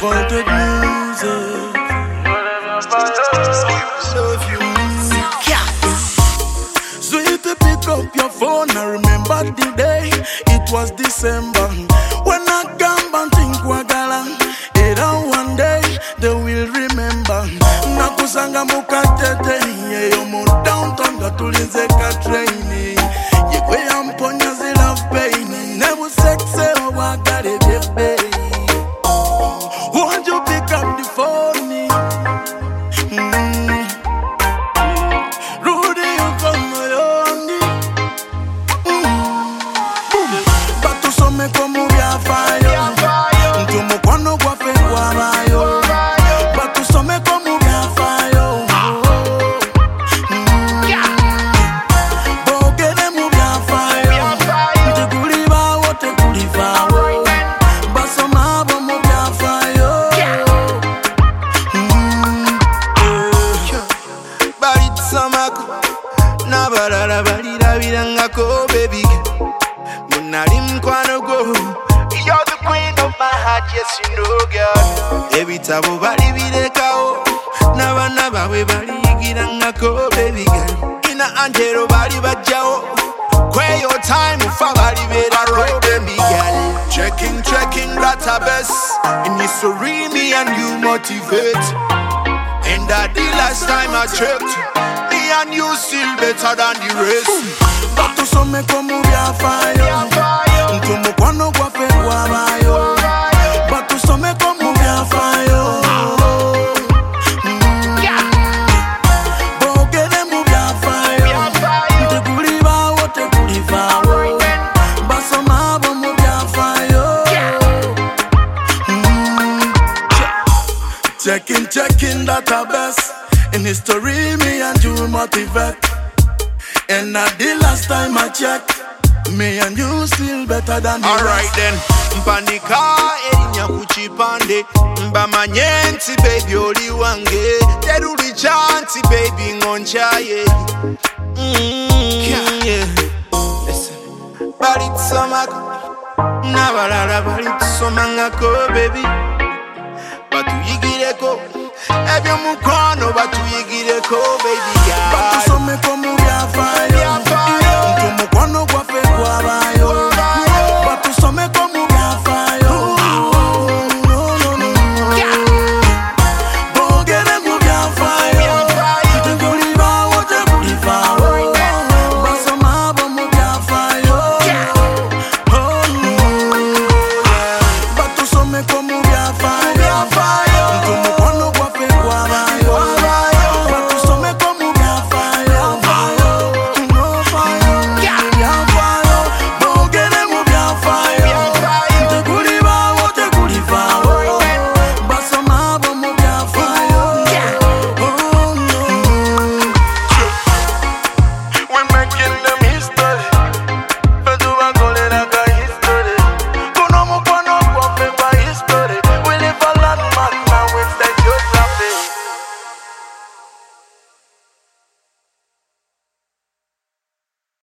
Vaulted music. Sweet, pick up your phone. I remember the day. It was December. When I come and think wagala, either one day they will remember. Nakusanga mukatete, yomu downtown gatulinze katraini. Yekwe amponya zila pain. Never sexy wagale bebe. Won't you pick up the phone? Rudy, you come along. Batu some como via fire. Ntumu kwano kwa fe kwa bayo. Batu some como via fire. Bogene mu via fire. Ntukuliba wote kuliva. Baso mabo mu via fire. Balit samako nabalala balirabirangako baby munali mukwano gwo. You're the queen of my heart, yes you know girl. Ebitabo bali birekawo n'abaana baabwe baliyigirangako baby girl. Ina Angelo bali bajjawo kweyo time ufa bali beerako baby girl. Checking database in history, me and you motivate. And that the last time I checked, me and you still better than the rest. Batu some como via fire. Ntumu kwano kwa fe kwa bayo. Batu some como via fire. Bogene mu via fire. Ntukuliba wote kuliva. Baso mabo mu via fire. Checking database. In history, me and you motivate. And not the last time I checked, me and you still better than the Alright rest. then, mpanika erinya kuchipande. Mbamanyenti baby oli wange. Teruli chanti baby ngonchaye. Yeah. Listen. Balit samako nabalala balitusomangako baby. Batuyigireko ebyo mukwano batuyigireko baby girl. Batu some como via fire.